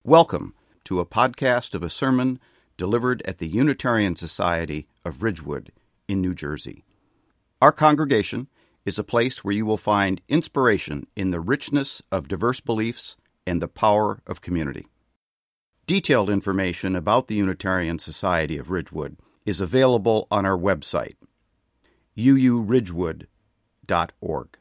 Welcome to a podcast of a sermon delivered at the Unitarian Society of Ridgewood in New Jersey. Our congregation is a place where you will find inspiration in the richness of diverse beliefs and the power of community. Detailed information about the Unitarian Society of Ridgewood is available on our website, uuridgewood.org.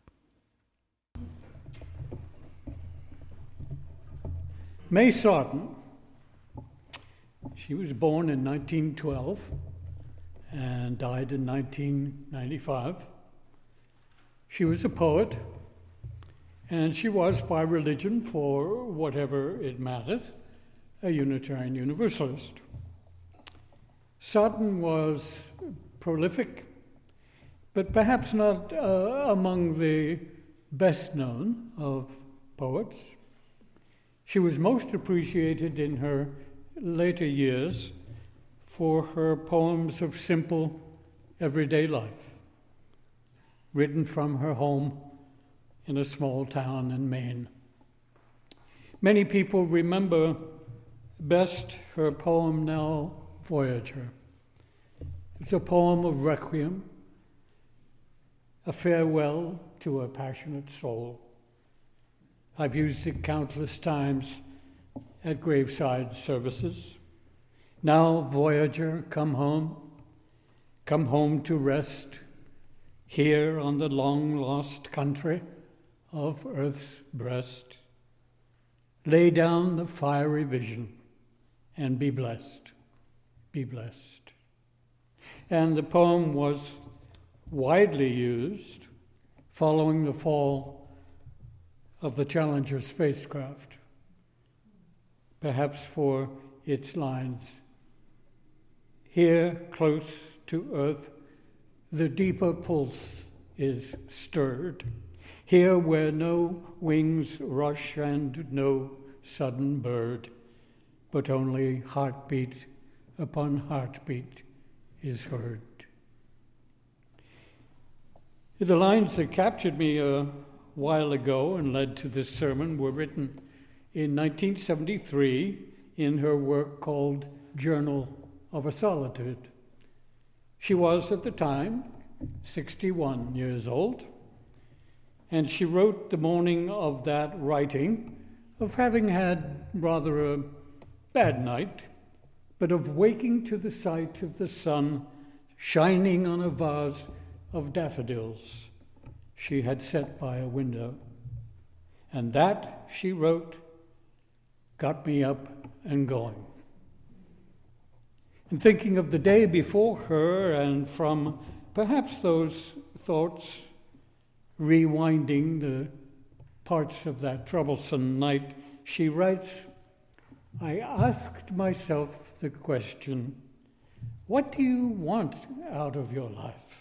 May Sarton, she was born in 1912 and died in 1995. She was a poet, and she was, by religion, for whatever it matters, a Unitarian Universalist. Sarton was prolific, but perhaps not among the best known of poets. She was most appreciated in her later years for her poems of simple, everyday life, written from her home in a small town in Maine. Many people remember best her poem now, Voyager. It's a poem of requiem, a farewell to a passionate soul. I've used it countless times at graveside services. Now, Voyager, come home to rest here on the long-lost country of Earth's breast. Lay down the fiery vision and be blessed, be blessed. And the poem was widely used following the fall of the Challenger spacecraft, perhaps for its lines. Here, close to Earth, the deeper pulse is stirred. Here where no wings rush and no sudden bird, but only heartbeat upon heartbeat is heard. The lines that captured me a while ago and led to this sermon were written in 1973 in her work called Journal of a Solitude. She was at the time 61 years old, and she wrote the morning of that writing of having had rather a bad night, but of waking to the sight of the sun shining on a vase of daffodils she had set by a window. And that, she wrote, got me up and going. And thinking of the day before her, and from perhaps those thoughts rewinding the parts of that troublesome night, she writes, I asked myself the question, what do you want out of your life?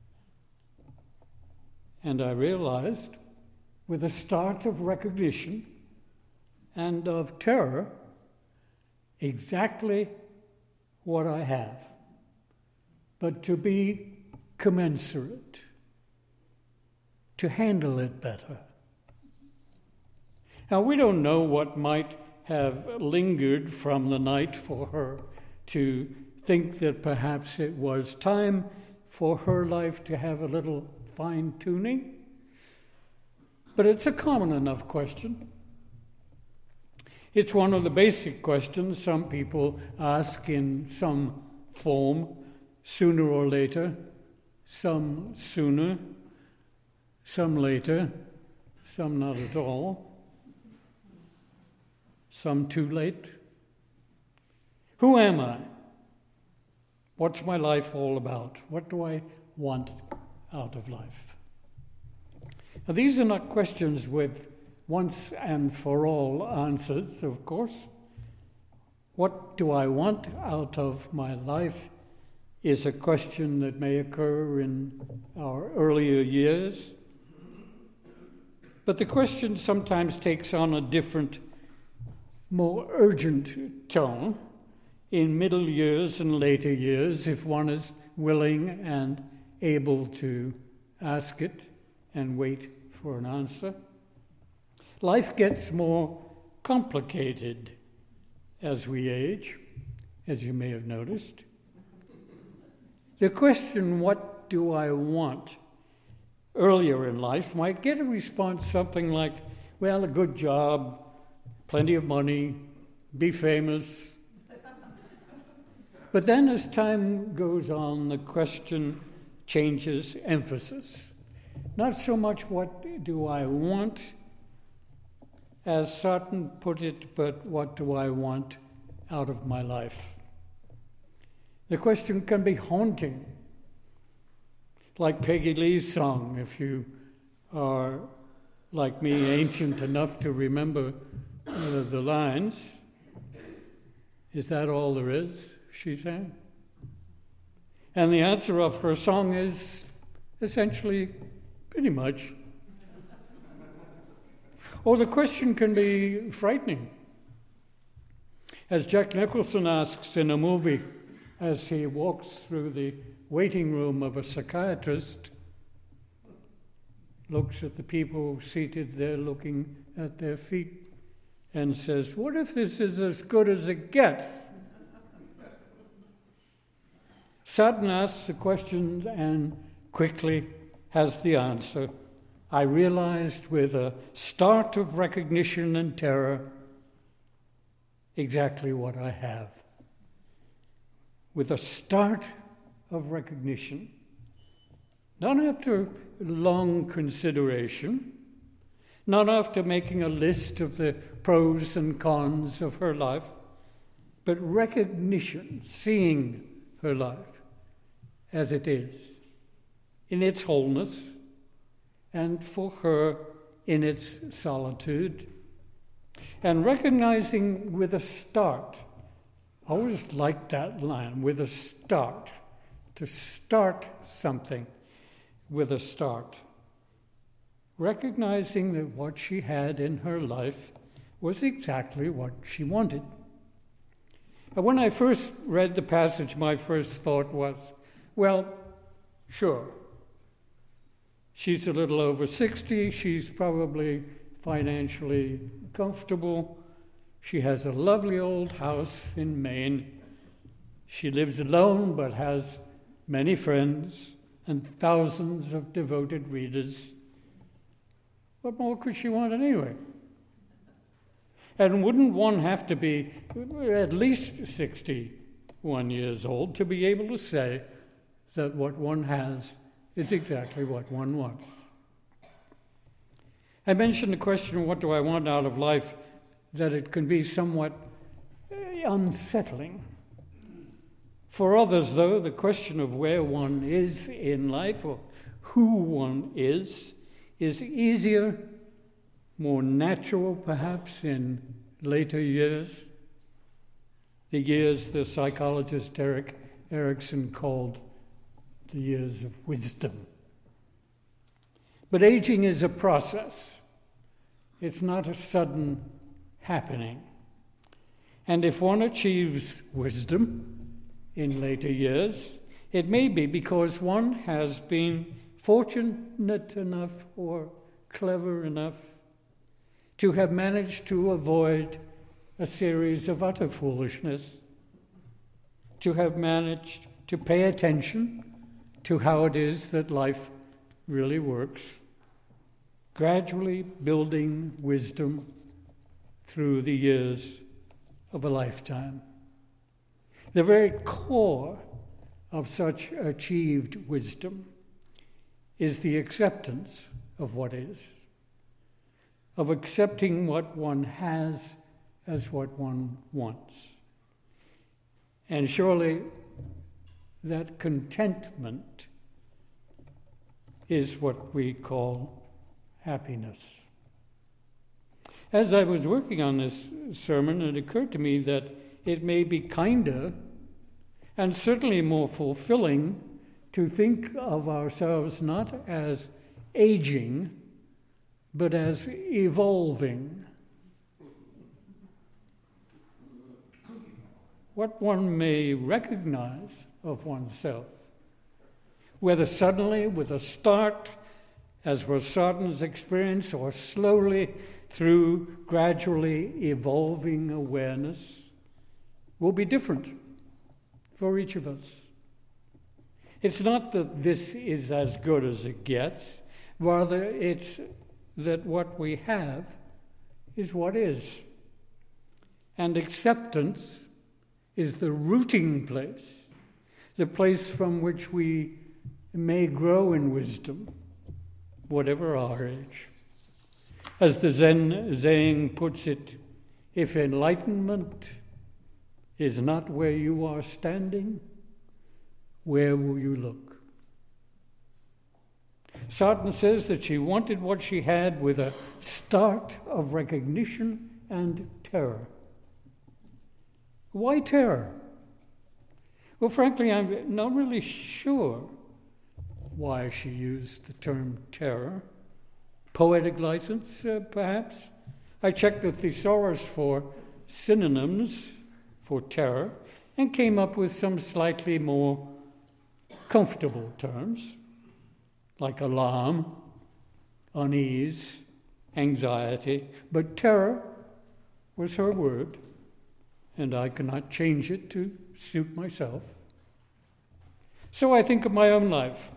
And I realized, with a start of recognition and of terror, exactly what I have, but to be commensurate, to handle it better. Now, we don't know what might have lingered from the night for her to think that perhaps it was time for her life to have a little fine-tuning, but it's a common enough question. It's one of the basic questions some people ask in some form, sooner or later, some sooner, some later, some not at all, some too late. Who am I? What's my life all about? What do I want out of life? Now, these are not questions with once and for all answers, of course. What do I want out of my life is a question that may occur in our earlier years. But the question sometimes takes on a different, more urgent tone in middle years and later years, if one is willing and able to ask it and wait for an answer. Life gets more complicated as we age, as you may have noticed. The question, what do I want, earlier in life might get a response something like, well, a good job, plenty of money, be famous. But then as time goes on, the question changes emphasis. Not so much what do I want, as Sarton put it, but what do I want out of my life? The question can be haunting, like Peggy Lee's song, if you are, like me, ancient enough to remember the lines. Is that all there is, she sang? And the answer of her song is essentially pretty much. Or the question can be frightening. As Jack Nicholson asks in a movie, as he walks through the waiting room of a psychiatrist, looks at the people seated there looking at their feet, and says, what if this is as good as it gets? Sarton asks the question and quickly has the answer. I realized with a start of recognition and terror exactly what I have. With a start of recognition, not after long consideration, not after making a list of the pros and cons of her life, but recognition, seeing her life as it is, in its wholeness, and for her in its solitude, and recognizing with a start. I always liked that line, with a start, to start something with a start. Recognizing that what she had in her life was exactly what she wanted. And when I first read the passage, my first thought was, well, sure, she's a little over 60, she's probably financially comfortable. She has a lovely old house in Maine. She lives alone but has many friends and thousands of devoted readers. What more could she want anyway? And wouldn't one have to be at least 61 years old to be able to say that what one has is exactly what one wants? I mentioned the question, what do I want out of life, that it can be somewhat unsettling. For others, though, the question of where one is in life or who one is easier, more natural perhaps in later years, the years the psychologist Erik Erikson called the years of wisdom. But aging is a process. It's not a sudden happening. And if one achieves wisdom in later years, it may be because one has been fortunate enough or clever enough to have managed to avoid a series of utter foolishness, to have managed to pay attention to how it is that life really works, gradually building wisdom through the years of a lifetime. The very core of such achieved wisdom is the acceptance of what is, of accepting what one has as what one wants. And surely that contentment is what we call happiness. As I was working on this sermon, it occurred to me that it may be kinder and certainly more fulfilling to think of ourselves not as aging, but as evolving. What one may recognize of oneself, whether suddenly with a start, as was Sarton's experience, or slowly through gradually evolving awareness, will be different for each of us. It's not that this is as good as it gets, rather it's that what we have is what is. And acceptance is the rooting place, the place from which we may grow in wisdom, whatever our age. As the Zen saying puts it, if enlightenment is not where you are standing, where will you look? Sarton says that she wanted what she had with a start of recognition and terror. Why terror? Well, frankly, I'm not really sure why she used the term terror. Poetic license, perhaps? I checked the thesaurus for synonyms for terror and came up with some slightly more comfortable terms, like alarm, unease, anxiety. But terror was her word, and I cannot change it to suit myself. So I think of my own life.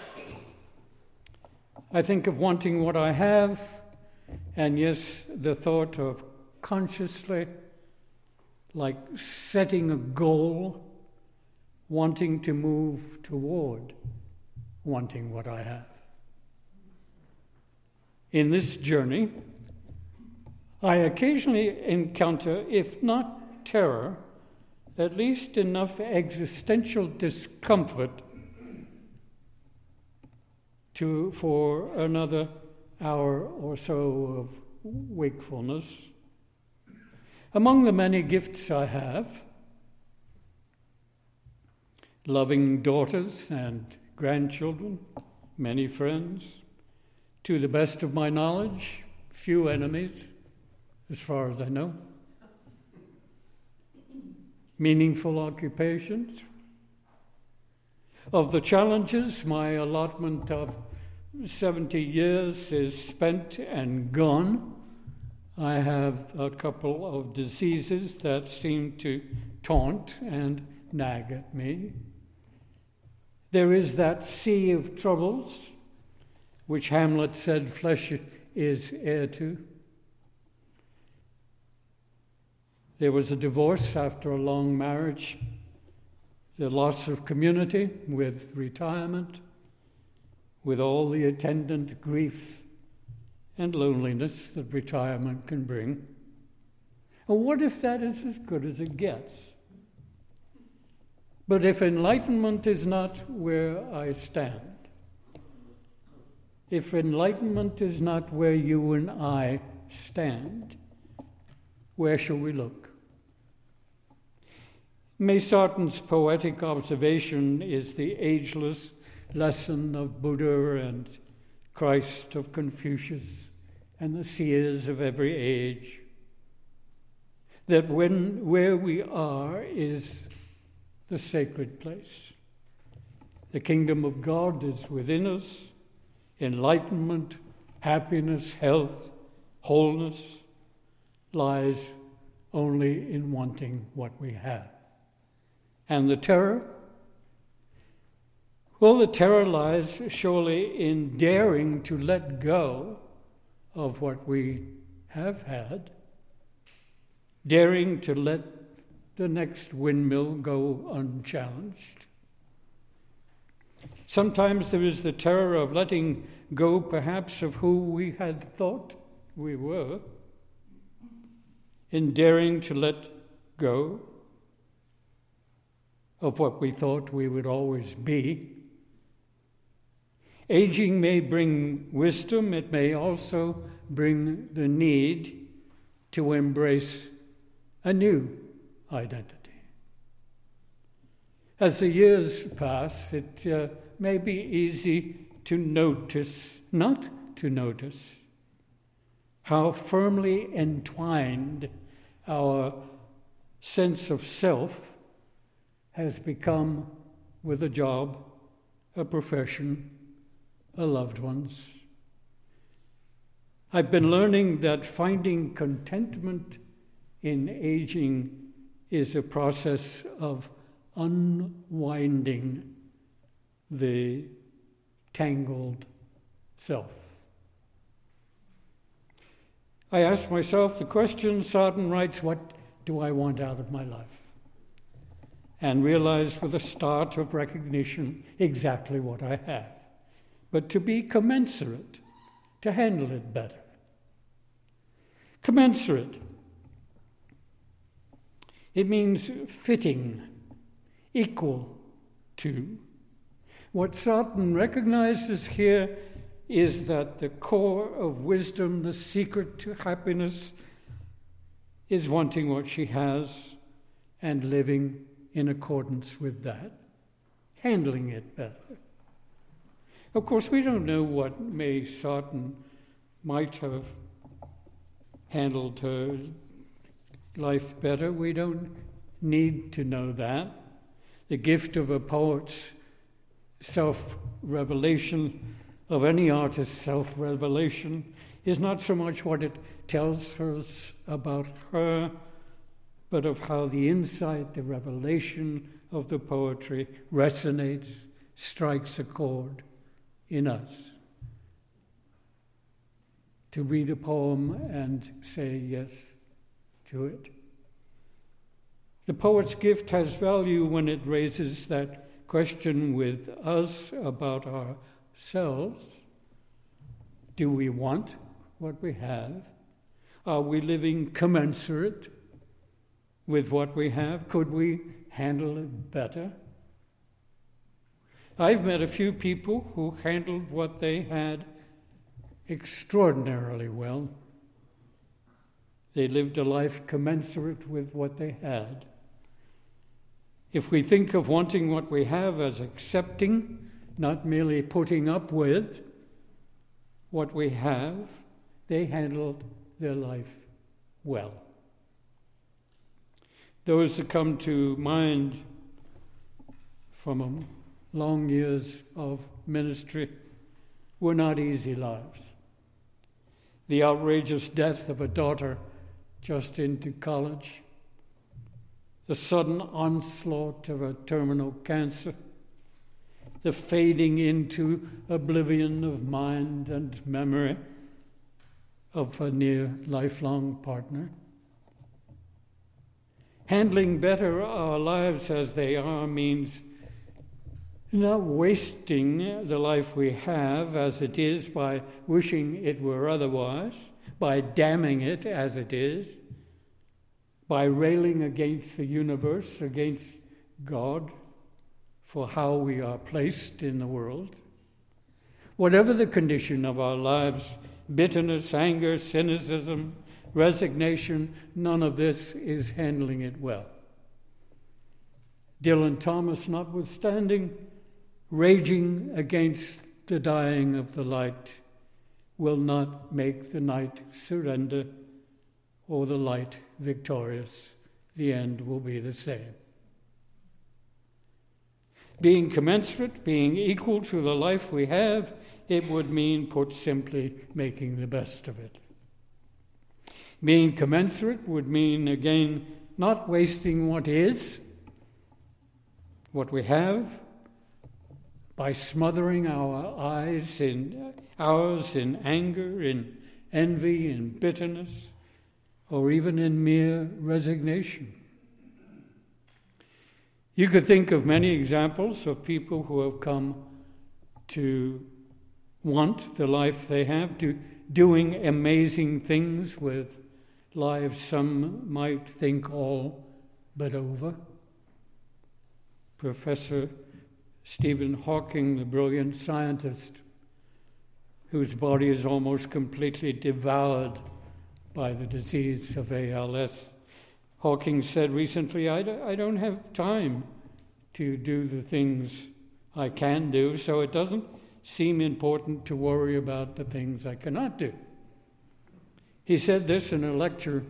I think of wanting what I have, and yes, the thought of consciously, like setting a goal, wanting to move toward wanting what I have. In this journey, I occasionally encounter, if not terror, at least enough existential discomfort for another hour or so of wakefulness. Among the many gifts I have, loving daughters and grandchildren, many friends, to the best of my knowledge, few enemies, as far as I know, meaningful occupations. Of the challenges, my allotment of 70 years is spent and gone. I have a couple of diseases that seem to taunt and nag at me. There is that sea of troubles, which Hamlet said flesh is heir to. There was a divorce after a long marriage, the loss of community with retirement, with all the attendant grief and loneliness that retirement can bring. And what if that is as good as it gets? But if enlightenment is not where I stand, if enlightenment is not where you and I stand, where shall we look? May Sarton's poetic observation is the ageless lesson of Buddha and Christ, of Confucius, and the seers of every age, that where we are is the sacred place. The kingdom of God is within us. Enlightenment, happiness, health, wholeness lies only in wanting what we have. And the terror? Well, the terror lies surely in daring to let go of what we have had, daring to let the next windmill go unchallenged. Sometimes there is the terror of letting go, perhaps, of who we had thought we were, in daring to let go of what we thought we would always be. Aging may bring wisdom, it may also bring the need to embrace a new identity. As the years pass, it may be easy to not to notice, how firmly entwined our sense of self has become with a job, a profession, a loved ones. I've been learning that finding contentment in aging is a process of unwinding the tangled self. I asked myself the question, Sarton writes, what do I want out of my life? And realized with a start of recognition exactly what I have. But to be commensurate, to handle it better. Commensurate. It means fitting, equal to. What Sarton recognizes here is that the core of wisdom, the secret to happiness, is wanting what she has and living in accordance with that, handling it better. Of course, we don't know what May Sarton might have handled her life better. We don't need to know that. The gift of a poet's self-revelation, of any artist's self-revelation, is not so much what it tells us about her, but of how the insight, the revelation of the poetry resonates, strikes a chord in us. To read a poem and say yes to it. The poet's gift has value when it raises that question with us about ourselves. Do we want what we have? Are we living commensurate with what we have? Could we handle it better? I've met a few people who handled what they had extraordinarily well. They lived a life commensurate with what they had. If we think of wanting what we have as accepting, not merely putting up with what we have, they handled their life well. Those that come to mind from long years of ministry were not easy lives. The outrageous death of a daughter just into college, the sudden onslaught of a terminal cancer, the fading into oblivion of mind and memory of a near lifelong partner. Handling better our lives as they are means not wasting the life we have as it is by wishing it were otherwise, by damning it as it is, by railing against the universe, against God, for how we are placed in the world. Whatever the condition of our lives, bitterness, anger, cynicism, resignation, none of this is handling it well. Dylan Thomas notwithstanding, raging against the dying of the light will not make the night surrender or the light victorious. The end will be the same. Being commensurate, being equal to the life we have, it would mean, put simply, making the best of it. Being commensurate would mean, again, not wasting what is, what we have, by smothering ours in anger, in envy, in bitterness, or even in mere resignation. You could think of many examples of people who have come to want the life they have, doing amazing things with lives some might think all but over. Professor Stephen Hawking, the brilliant scientist, whose body is almost completely devoured by the disease of ALS. Hawking said recently, I don't have time to do the things I can do, so it doesn't seem important to worry about the things I cannot do. He said this in a lecture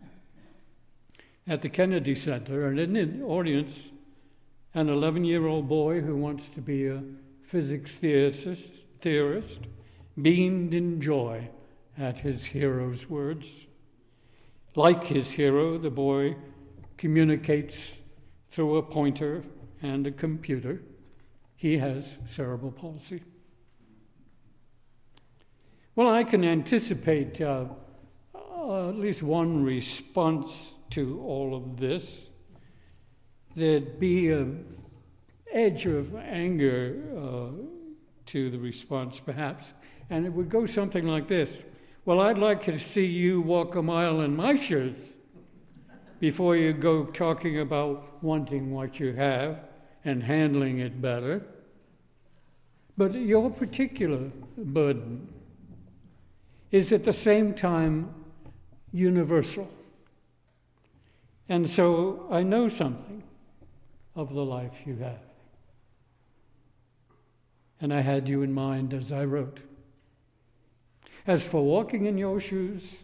at the Kennedy Center, and in the audience, an 11-year-old boy who wants to be a physics theorist beamed in joy at his hero's words. Like his hero, the boy communicates through a pointer and a computer. He has cerebral palsy. Well, I can anticipate at least one response to all of this. There'd be an edge of anger to the response, perhaps, and it would go something like this. Well, I'd like to see you walk a mile in my shoes before you go talking about wanting what you have and handling it better. But your particular burden is at the same time universal. And so I know something of the life you have. And I had you in mind as I wrote. As for walking in your shoes,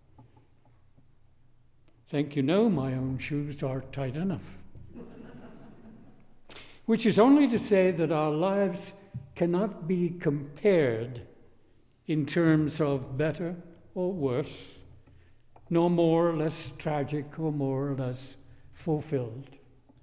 think you know my own shoes are tight enough. Which is only to say that our lives cannot be compared in terms of better or worse, nor more or less tragic or more or less fulfilled.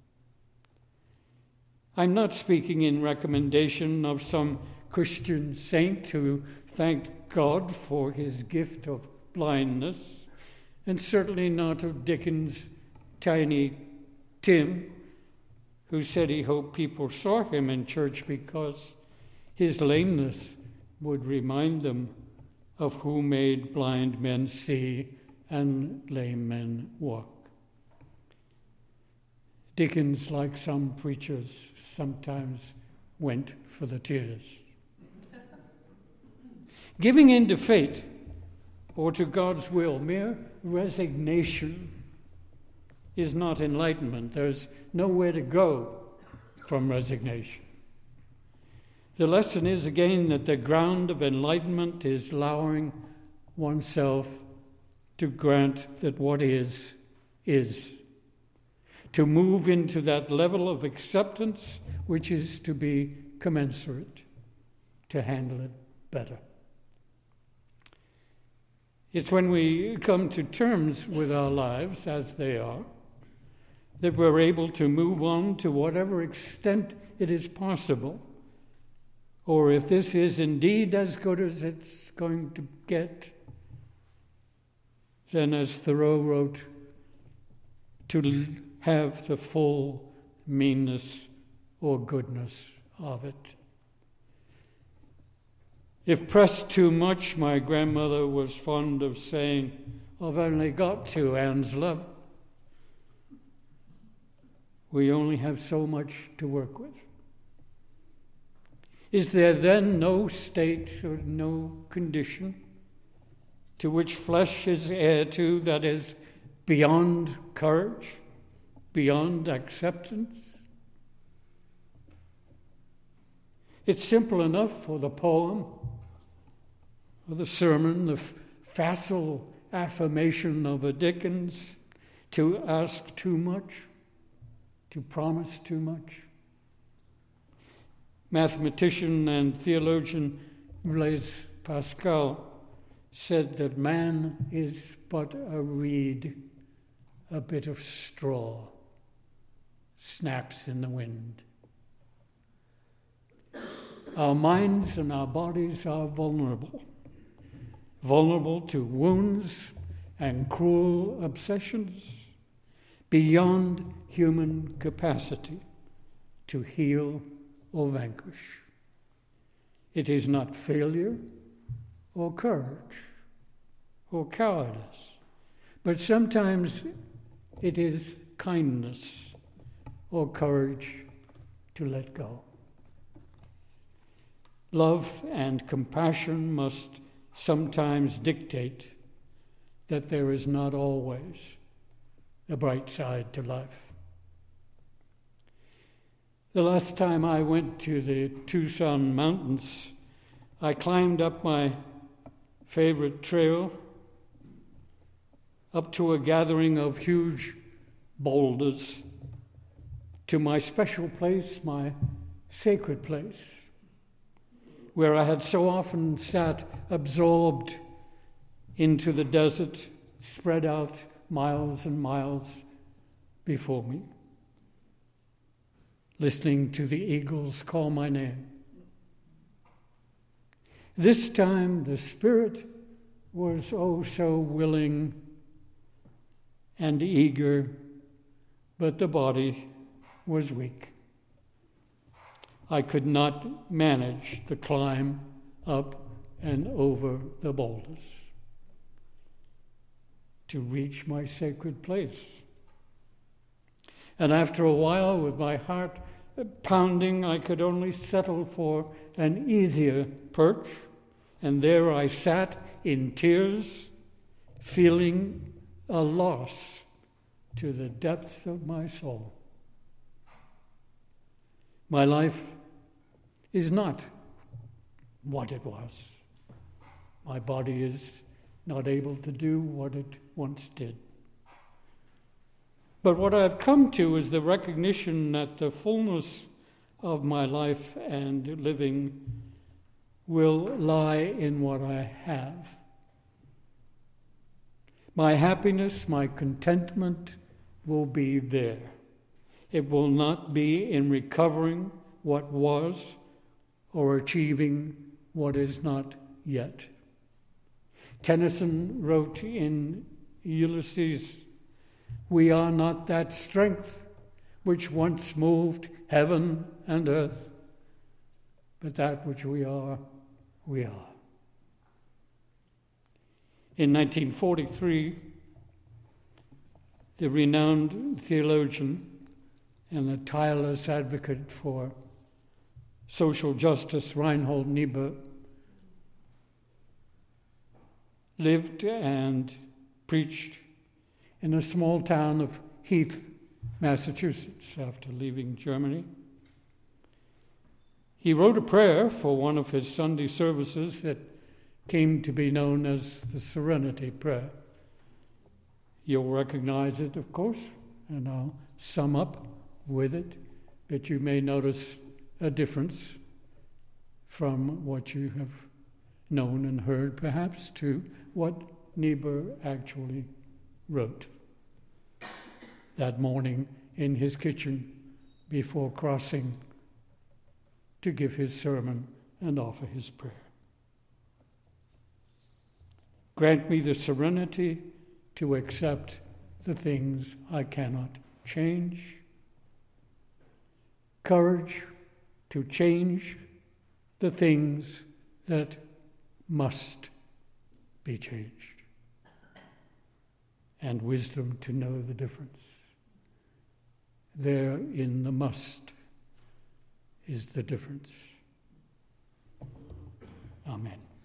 I'm not speaking in recommendation of some Christian saint who thanked God for his gift of blindness, and certainly not of Dickens' Tiny Tim, who said he hoped people saw him in church because his lameness would remind them of who made blind men see and lame men walk. Dickens, like some preachers, sometimes went for the tears. Giving in to fate or to God's will, mere resignation is not enlightenment. There's nowhere to go from resignation. The lesson is again that the ground of enlightenment is allowing oneself to grant that what is. To move into that level of acceptance which is to be commensurate, to handle it better. It's when we come to terms with our lives as they are that we're able to move on to whatever extent it is possible, or if this is indeed as good as it's going to get, then as Thoreau wrote, to have the full meanness or goodness of it. If pressed too much, my grandmother was fond of saying, I've only got 2 hands, love. We only have so much to work with. Is there then no state or no condition to which flesh is heir to that is beyond courage, beyond acceptance? It's simple enough for the poem, or the sermon, the facile affirmation of a Dickens, to ask too much, to promise too much. Mathematician and theologian Blaise Pascal said that man is but a reed, a bit of straw, snaps in the wind. Our minds and our bodies are vulnerable to wounds and cruel obsessions beyond human capacity to heal or vanquish. It is not failure or courage or cowardice, but sometimes it is kindness or courage to let go. Love and compassion must sometimes dictate that there is not always a bright side to life. The last time I went to the Tucson Mountains, I climbed up my favorite trail, up to a gathering of huge boulders, to my special place, my sacred place, where I had so often sat absorbed into the desert, spread out miles and miles before me, listening to the eagles call my name. This time the spirit was oh so willing and eager, but the body was weak. I could not manage the climb up and over the boulders to reach my sacred place. And after a while, with my heart pounding, I could only settle for an easier perch, and there I sat in tears, feeling a loss to the depths of my soul. My life is not what it was. My body is not able to do what it once did. But what I've come to is the recognition that the fullness of my life and living will lie in what I have. My happiness, my contentment will be there. It will not be in recovering what was or achieving what is not yet. Tennyson wrote in Ulysses, "We are not that strength which once moved heaven and earth, but that which we are, we are." In 1943, the renowned theologian and the tireless advocate for social justice, Reinhold Niebuhr, lived and preached in a small town of Heath, Massachusetts, after leaving Germany. He wrote a prayer for one of his Sunday services that came to be known as the Serenity Prayer. You'll recognize it, of course, and I'll sum up with it, but you may notice a difference from what you have known and heard, perhaps, to what Niebuhr actually wrote that morning in his kitchen before crossing to give his sermon and offer his prayer. Grant me the serenity to accept the things I cannot change, courage to change the things that must be changed, and wisdom to know the difference. There in the must is the difference. Amen.